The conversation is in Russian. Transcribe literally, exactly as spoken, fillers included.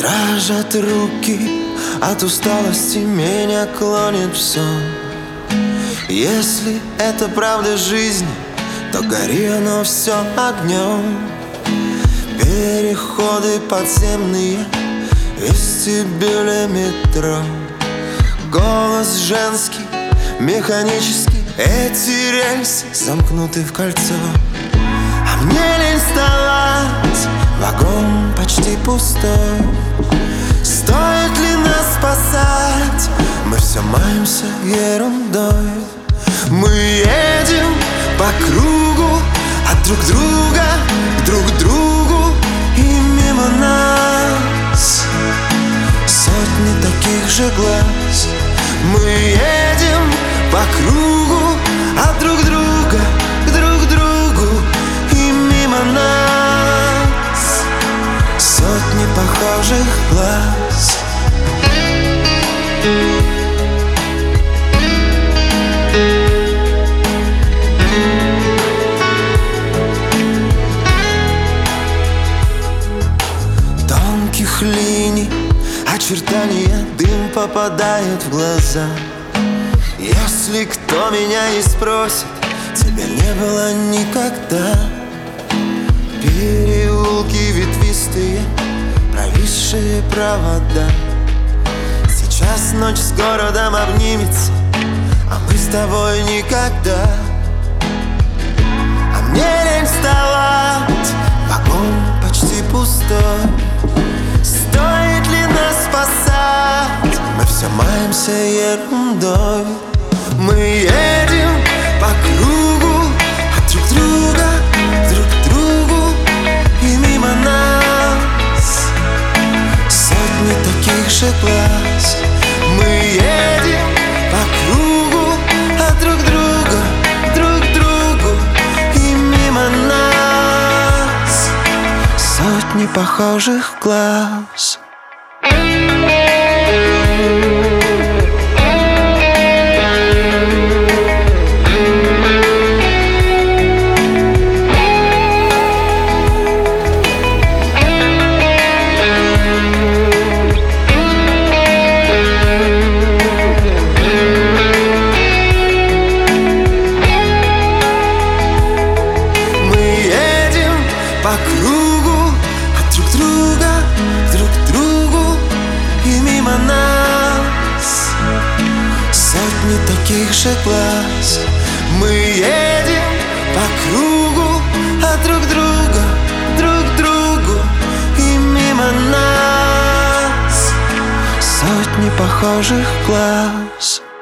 Дрожат руки, от усталости меня клонит в сон. Если это правда жизнь, то гори оно все огнем. Переходы подземные, вестибюли метро. Голос женский, механический, эти рельсы замкнуты в кольцо. А мне лень вставать, вагон почти пустой. Стоит ли нас спасать? Мы все маемся ерундой. Мы едем по кругу, от друг друга к друг другу, и мимо нас сотни таких же глаз. Мы едем по кругу, от друг друга к друг другу, и мимо нас сотни похожих глаз. Тонких линий, очертания, дым попадает в глаза. Если кто меня и спросит, тебя не было никогда. Переулки ветвистые, провисшие провода. Сейчас ночь с городом обнимется, а мы с тобой никогда. А мне лень вставать, вагон почти пустой. Стоит ли нас спасать? Мы все маемся ерундой. Мы едем по кругу, от друг друга друг к другу, и мимо нас сотни таких же глаз. Мы едем по кругу, от друг друга друг к другу, и мимо нас сотни похожих глаз. По кругу, от друг друга друг к другу, и мимо нас сотни таких же глаз. Мы едем по кругу, от друг друга друг к другу, и мимо нас сотни похожих глаз.